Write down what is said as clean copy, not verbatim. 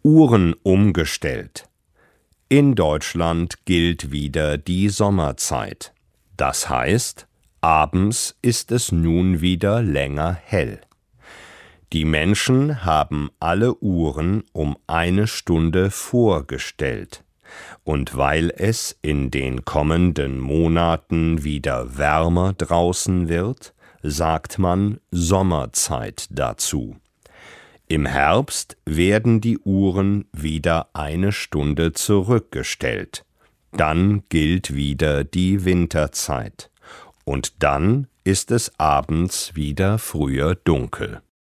Uhren umgestellt. In Deutschland gilt wieder die Sommerzeit. Das heißt, abends ist es nun wieder länger hell. Die Menschen haben alle Uhren um 1 Stunde vorgestellt. Und weil es in den kommenden Monaten wieder wärmer draußen wird, sagt man Sommerzeit dazu. Im Herbst werden die Uhren wieder 1 Stunde zurückgestellt. Dann gilt wieder die Winterzeit. Und dann ist es abends wieder früher dunkel.